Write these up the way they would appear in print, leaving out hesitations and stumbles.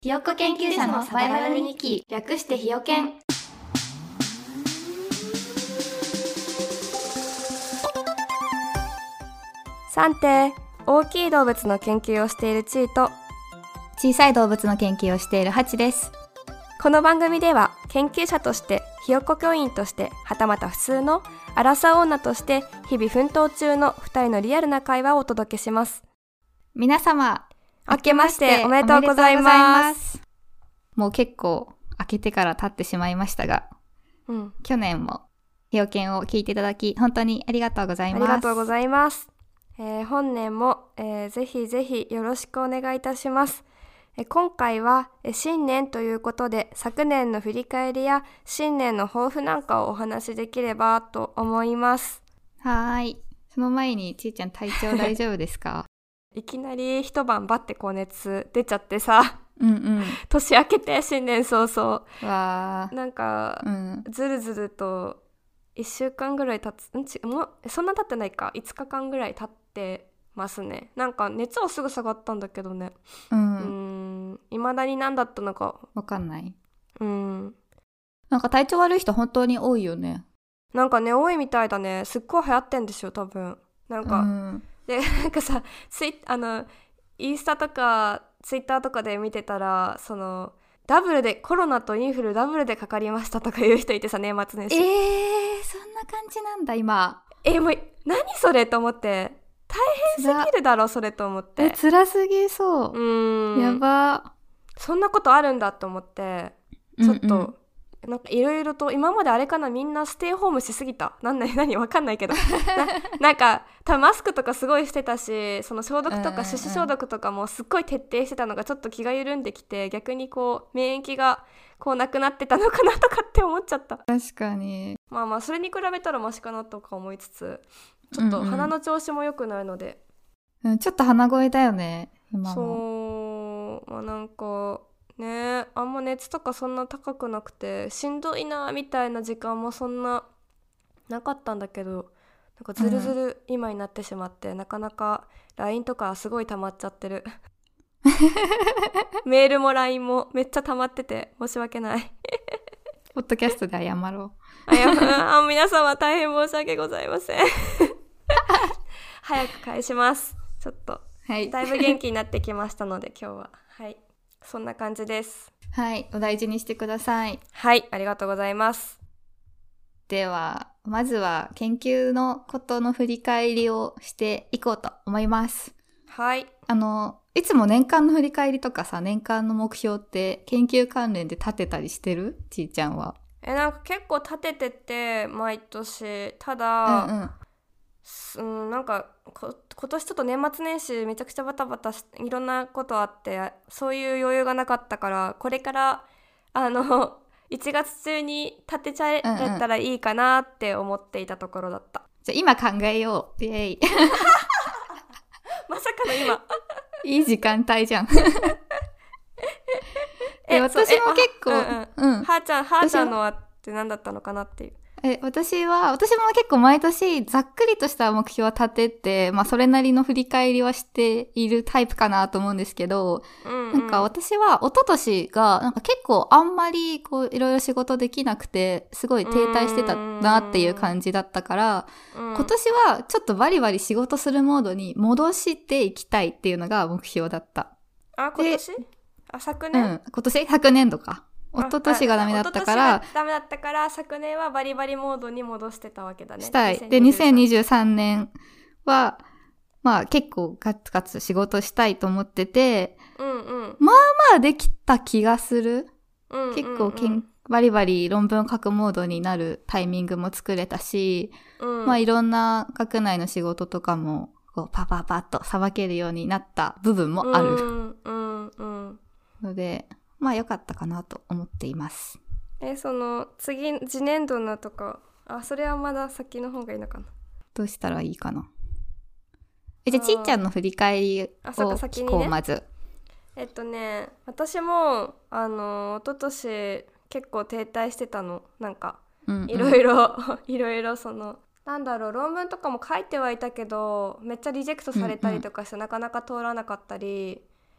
ひよっこ研究者のサバイバル日記、略してひよけん。 さんて、大きい動物の研究をしているチーと、 小さい動物の研究をしているハチです。 この番組では研究者としてひよっこ教員としてはたまた普通のアラサー女として日々奮闘中の2人のリアルな会話をお届けします。 皆様明けましておめでとうございます。 もう結構明けてから経ってしまいましたが、去年もひよけんを聞いていただき本当にありがとうございます。 ありがとうございます。本年も、ぜひぜひよろしくお願いいたします。今回は新年ということで昨年の振り返りや新年の抱負なんかをお話しできればと思います。 はい。その前にちーちゃん体調大丈夫ですか？ いきなり一晩バッて熱出ちゃってさ、年明けて新年早々 わーなんか、ずるずると1週間ぐらい経つもうそんな経ってないか5日間ぐらい経ってますね。なんか熱はすぐ下がったんだけどね、未だに何だったのかわかんない。 なんか体調悪い人本当に多いよね。 なんかね多いみたいだね。すっごい流行ってんでしょ多分。なんか、でなんかさインスタとかツイッターとかで見てたらそのダブルでコロナとインフルダブルでかかりましたとかいう人いてさ、年末年始。 そんな感じなんだ今。 もう何それと思って、大変すぎるだろそれと思って。 辛すぎそう。やば。 そんなことあるんだと思って、ちょっと、なんかいろいろと今まであれかな、みんなステイホームしすぎた。何わかんないけどなんか多分マスクとかすごいしてたし、その消毒とか手指消毒とかもすっごい徹底してたのがちょっと気が緩んできて、逆にこう免疫がこうなくなってたのかなとかって思っちゃった。 確かに。 まあそれに比べたらマシかなとか思いつつ、ちょっと鼻の調子も良くないので、 ちょっと鼻声だよね今も。 そう、なんかね、あんま熱とかそんな高くなくてしんどいなみたいな時間もそんななかったんだけど、なんかずるずる今になってしまって、なかなか LINE とかすごい溜まっちゃってるメールも LINE もめっちゃ溜まってて申し訳ないポッドキャストで謝ろう皆様大変申し訳ございません早く返します。ちょっと、だいぶ元気になってきましたので今日はそんな感じです。 お大事にしてください。 ありがとうございます。 ではまずは研究のことの振り返りをしていこうと思います。いつも年間の振り返りとかさ、年間の目標って研究関連で立てたりしてる？ちーちゃんは。 なんか結構立ててて毎年。ただ、なんか今年ちょっと年末年始めちゃくちゃバタバタいろんなことあって、そういう余裕がなかったから、これから1月中に立てちゃえたらいいかなって思っていたところだった。 じゃあ今考えよう。イエーイまさかの今いい時間帯じゃん私も結構はーちゃんのはって何だったのかなっていう。 私も結構毎年ざっくりとした目標は立てて、それなりの振り返りはしているタイプかなと思うんですけど、なんか私は一昨年がなんか結構あんまりこういろいろ仕事できなくてすごい停滞してたなっていう感じだったから、今年はちょっとバリバリ仕事するモードに戻していきたいっていうのが目標だった。 今年？昨年？ 昨年度か。一昨年がダメだったから昨年はバリバリモードに戻してたわけだね。 したい。で2023年は結構ガツガツ仕事したいと思ってて、まあできた気がする。結構バリバリ論文を書くモードになるタイミングも作れたし、いろんな学内の仕事とかもこうパパパッとさばけるようになった部分もある。ので良かったかなと思っています。 その次年度のとか、それはまだ先の方がいいのかな。 どうしたらいいかな。じゃあちーちゃんの振り返りを聞こう、まず。 私も一昨年結構停滞してたの。なんかいろいろその論文とかも書いてはいたけどめっちゃリジェクトされたりとかして、なかなか通らなかったり、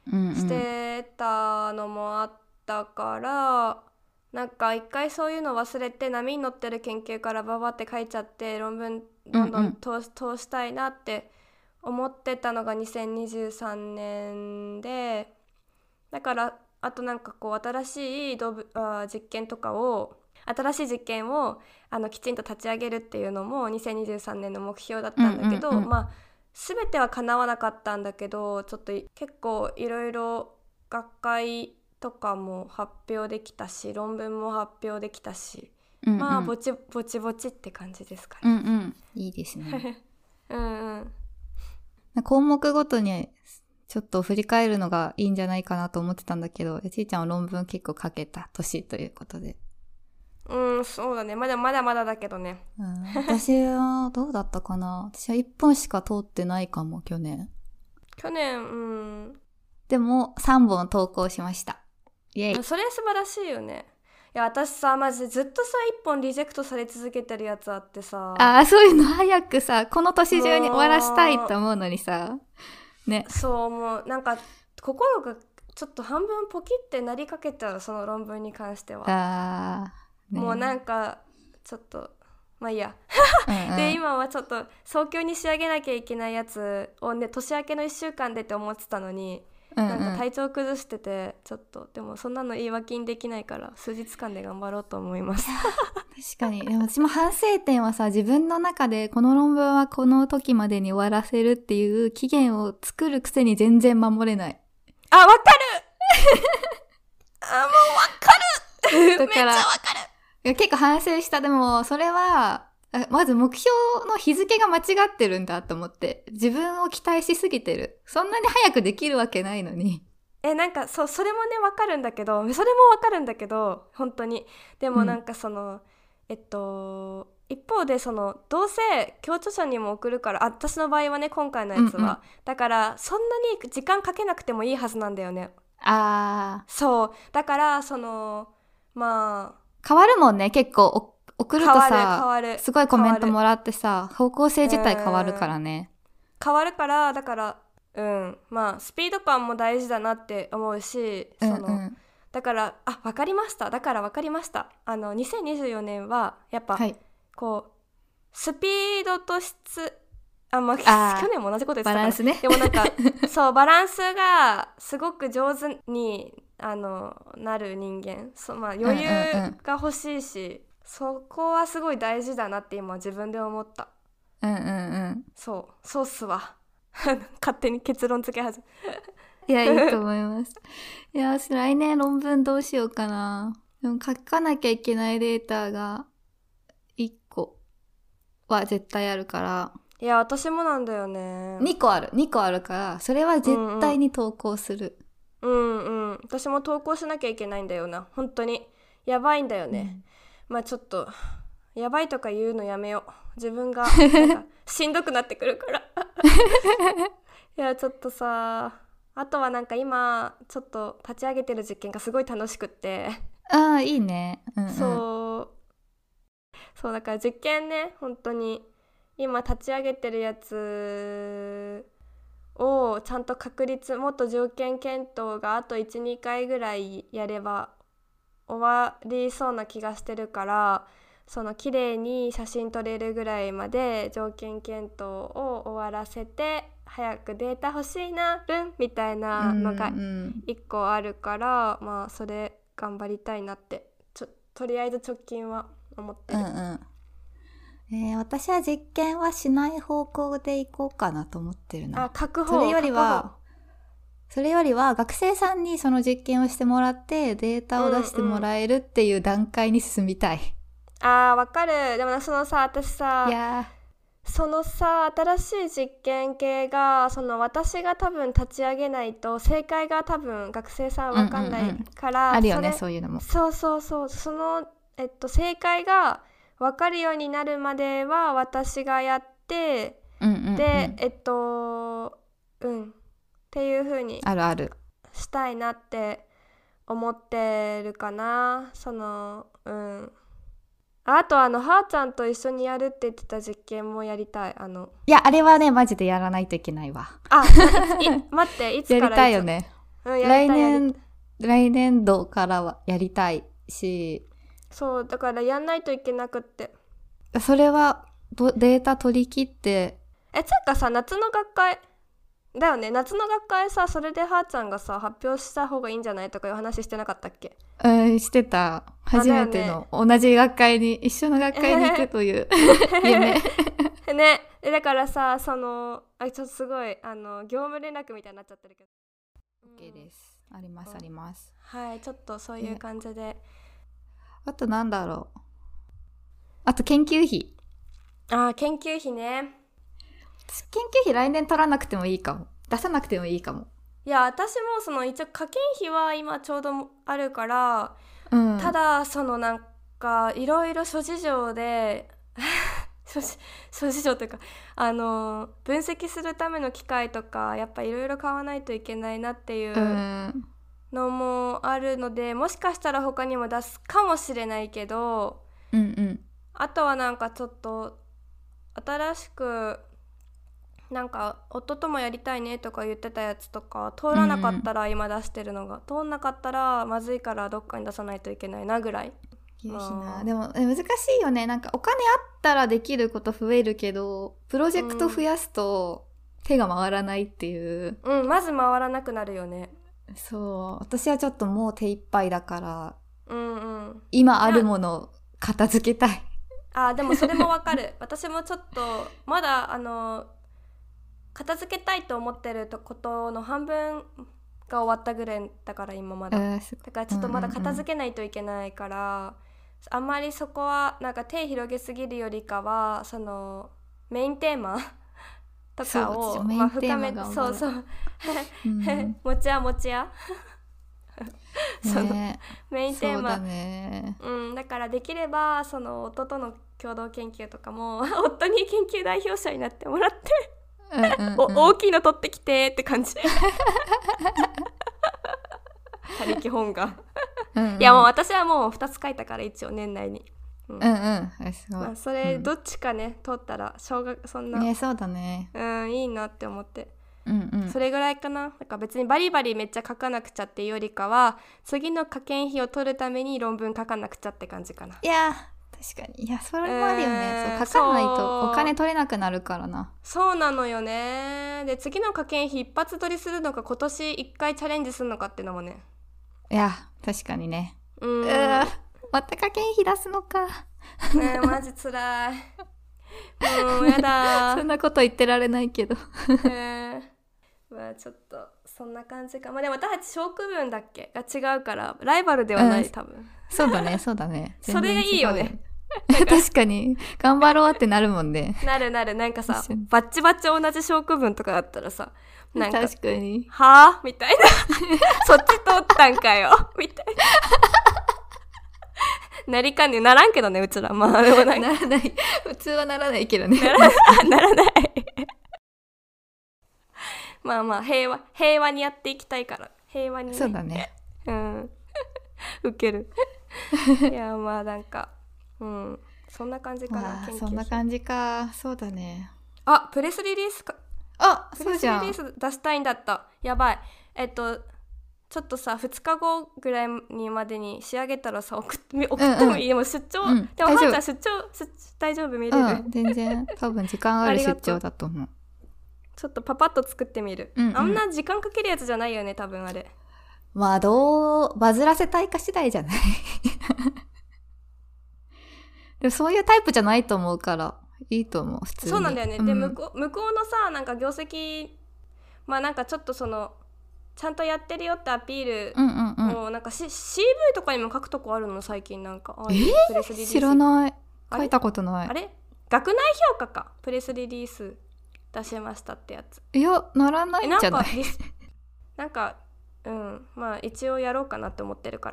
してたのもあったから、なんか一回そういうの忘れて波に乗ってる研究からババって書いちゃって論文どんどん通したいなって思ってたのが2023年で、だからあとなんかこう新しい実験をきちんと立ち上げるっていうのも2023年の目標だったんだけど、全ては叶わなかったんだけど、ちょっと結構いろいろ学会とかも発表できたし、論文も発表できたし、ぼちぼちって感じですかね。 いいですね。 うん項目ごとにちょっと振り返るのがいいんじゃないかなと思ってたんだけど、ちいちゃんは論文結構書けた年ということで。 そうだね。まだまだだけどね。 私はどうだったかな。私は1本しか通ってないかも、去年。でも3本投稿しました。イエイ。 それ素晴らしいよね。いや、私さ、マジでずっとさ1本リジェクトされ続けてるやつあってさ。 そういうの早くさ、この年中に終わらしたいと思うのにさね。 そう、もうなんか心がちょっと半分ポキってなりかけちゃう、その論文に関しては。もうなんかちょっとまあいいやで、今はちょっと早急に仕上げなきゃいけないやつをね、年明けの1週間でって思ってたのに、なんか体調崩してて、ちょっとでもそんなの言い訳にできないから数日間で頑張ろうと思います確かに。でも私も反省点はさ、自分の中でこの論文はこの時までに終わらせるっていう期限を作るくせに全然守れない。 わかるもうわかるだからめっちゃわかる。 結構反省した。でもそれはまず目標の日付が間違ってるんだと思って、自分を期待しすぎてる。そんなに早くできるわけないのに。 なんかそれもねわかるんだけど、本当に。でもなんかその、一方でそのどうせ共著者にも送るから、私の場合はね、今回のやつは、だからそんなに時間かけなくてもいいはずなんだよね。そうだからその変わるもんね、結構送るとさ、すごいコメントもらってさ、方向性自体変わるからね。 変わるから、だからスピード感も大事だなって思うし、だから分かりました。2024年はやっぱ、こうスピードと質、去年も同じこと言ってたから、 バランスね。 でもなんかそうバランスがすごく上手になる人間、余裕が欲しいし、そこはすごい大事だなって今自分で思った。そうっすわ勝手に結論付け始めいや、いいと思いますいや、来年論文どうしようかな。でも書かなきゃいけないデータが1個は絶対あるから。 いや、私もなんだよね。 2個あるから、それは絶対に投稿する。 私も投稿しなきゃいけないんだよな。本当にやばいんだよね。ちょっとやばいとか言うのやめよう。自分がなんかしんどくなってくるからいや、ちょっとさ、あとはなんか今ちょっと立ち上げてる実験がすごい楽しくって。 いいね。 そうだから実験ね、本当に今立ち上げてるやつをちゃんともっと条件検討があと 1,2 回ぐらいやれば終わりそうな気がしてるから、その綺麗に写真撮れるぐらいまで条件検討を終わらせて、早くデータ欲しいなみたいなのが1個あるから、それ頑張りたいなってとりあえず直近は思ってる。 私は実験はしない方向でいこうかなと思ってるな。 それよりは学生さんにその実験をしてもらってデータを出してもらえるっていう段階に進みたい。 わかる。でもそのさ、私さ、そのさ、新しい実験系が私が多分立ち上げないと正解が多分学生さん分かんないから、 あるよね、そういうのも。 その正解が分かるようになるまでは私がやって、でっていう風にしたいなって思ってるかな。あとはーちゃんと一緒にやるって言ってた実験もやりたい。 いや、あれはねマジでやらないといけないわ。 待って、いつからやりたいよね。 来年度からはやりたいし、 そうだからやんないといけなくって。 それはデータ取り切って。 つうかさ、夏の学会だよね。夏の学会さ、それではーちゃんがさ発表した方がいいんじゃないとかいう話してなかったっけ？ してた。初めての同じ学会に、一緒の学会に行くという夢ね。だからさ、ちょっとすごい業務連絡みたいになっちゃってるけど。 OK です。ありますあります。 はい、ちょっとそういう感じで。 あとなんだろう。あと研究費。 研究費ね。 研究費来年取らなくてもいいかも。出さなくてもいいかも。 いや、私も一応科研費は今ちょうどあるから、ただなんかいろいろ諸事情で諸事情というか分析するための機械とかやっぱいろいろ買わないといけないなっていうのもあるので、もしかしたら他にも出すかもしれないけど、あとはなんかちょっと新しくなんか夫ともやりたいねとか言ってたやつとか通らなかったら、今出してるのが通んなかったらまずいからどっかに出さないといけないなぐらい。 でも難しいよね。なんかお金あったらできること増えるけど、プロジェクト増やすと手が回らないっていう、 まず回らなくなるよね。 そう、私はちょっともう手一杯だから、今あるものを片付けたい。 でもそれもわかる。私もちょっとまだ片付けたいと思ってることの半分が終わったぐらいだから今まだ、だからちょっとまだ片付けないといけないから、あんまりそこはなんか手広げすぎるよりかはメインテーマとかを深めて、そうもちやメインテーマだね。だからできれば夫との共同研究とかも夫に研究代表者になってもらって大きいの取ってきてって感じ。他力本願。いやもう私はもう2つ書いたから一応年内に。それどっちかね取ったらそんなね、そうだね。 いいなって思って。それぐらいかな。なんか別にバリバリめっちゃ書かなくちゃっていうよりかは、次の科研費を取るために論文書かなくちゃって感じかな。 いや確かに。いやそれもあるよね。そう書かないとお金取れなくなるからな。 そうなのよね。で次の科研費一発取りするのか今年1回チャレンジするのかっていうのもね。 いや確かにね。また科研費出すのか。 ねマジつらい。もうやだ。 そんなこと言ってられないけど。 まあちょっとそんな感じか。でも私たち小区分だっけが違うからライバルではない、多分。 そうだねそうだね。 それがいいよね。 確かに頑張ろうってなるもんね。 なるなんかさバッチバチ同じ小区分とかだったらさ、なんか確かにはぁみたいな。そっち通ったんかよみたいな。なりかんねならんけどね、うちら。でもならない普通はならないけどね。 ならない平和にやっていきたいから。平和にね。 そうだね。 ウケる。いやなんかそんな感じかな。 そんな感じか。そうだね。 プレスリリースか。 そうじゃん。 プレスリリース出したいんだった。やばい。ちょっとさ2日後ぐらいにまでに仕上げたらさ送ってもいい。でも出張、でもはーちゃん出張大丈夫？見れる？ 全然多分時間ある出張だと思う。 ちょっとパパッと作ってみる。あんな時間かけるやつじゃないよね多分あれ。 どうバズらせたいか次第じゃない。でもそういうタイプじゃないと思うからいいと思う普通に。 そうなんだよね。で向こうのさなんか業績なんかちょっとちゃんとやってるよってアピールをなんか、CV とかにも書くとこあるの最近。なんかプレスリリース知らない。書いたことない。 あれ学内評価か。プレスリリース出しましたってやつ。 いやならないんじゃない。 なんか一応やろうかなって思ってるから。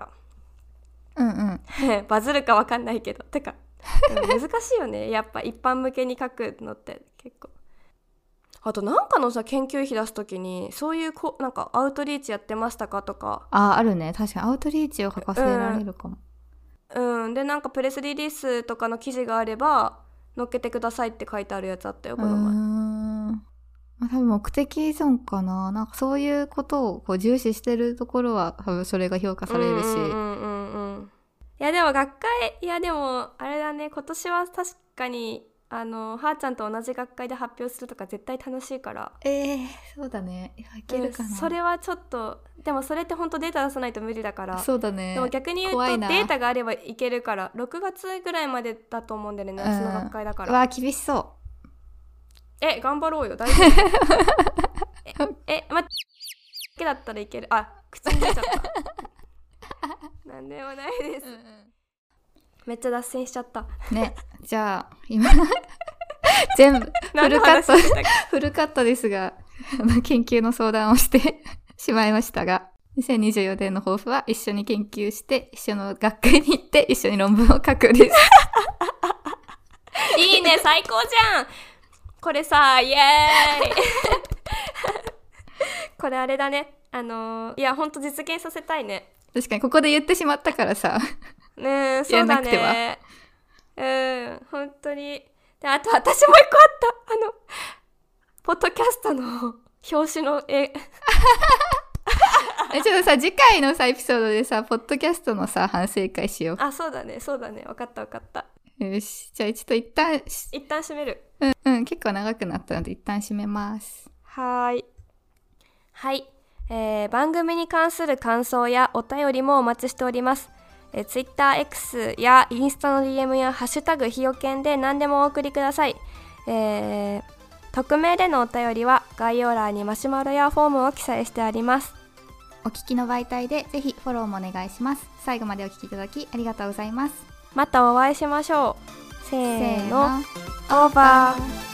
バズるかわかんないけど。てか難しいよねやっぱ一般向けに書くのって結構。あとなんかのさ研究費出すときにそういうなんかアウトリーチやってましたかとか。 あるね。確かにアウトリーチを書かせられるかも。 でなんかプレスリリースとかの記事があれば載っけてくださいって書いてあるやつあったよこの前。 まあ、多分目的依存かな。なんかそういうことをこう重視してるところは多分それが評価されるし。 いやでも学会、いやでもあれだね、今年は確かにはーちゃんと同じ学会で発表するとか絶対楽しいから。 そうだね。いけるかな。 それはちょっと、でもそれって本当データ出さないと無理だから。 そうだね。 でも逆に言うとデータがあればいけるから、6月ぐらいまでだと思うんだよね、夏の学会だから。 厳しそう。 頑張ろうよ、大丈夫。待ってだったらいける。口に出ちゃったなんでもないです、めっちゃ脱線しちゃったね。じゃあ今全部フルカットですが研究の相談をしてしまいましたが、2024年の抱負は一緒に研究して一緒の学会に行って一緒に論文を書くですいいね、最高じゃんこれさ、イエーイこれあれだね、いやほんと実現させたいね。 確かにここで言ってしまったからさねえ、そうだね。本当に。で、あと私もう一個あった。ポッドキャストの表紙の絵。 ちょっとさ、次回のさエピソードでさ、ポッドキャストのさ反省会しよう。 そうだね、そうだね。分かった分かった。 よし、じゃあちょっと一旦閉める。 結構長くなったので一旦閉めます。 はい。番組に関する感想やお便りもお待ちしております。TwitterX やインスタの DM やハッシュタグひよけんで何でもお送りください。匿名でのお便りは概要欄にマシュマロやフォームを記載してあります。 お聞きの媒体でぜひフォローもお願いします。最後までお聞きいただきありがとうございます。 またお会いしましょう。せーの、オーバー。